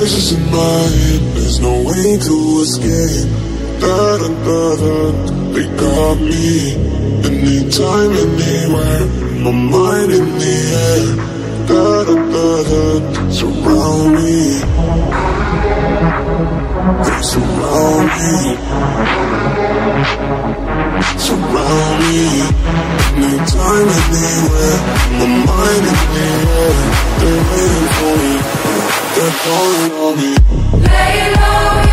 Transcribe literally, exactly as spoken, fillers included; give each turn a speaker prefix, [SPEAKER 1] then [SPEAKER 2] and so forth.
[SPEAKER 1] voices in my head, there's no way to escape. Da da da da, they got me. Anytime, anywhere, my mind in the air. Da da da da, surround me. They surround me. Surround me. Anytime, anywhere, my mind in the air. They're waiting for me, they're calling on me. Lay low.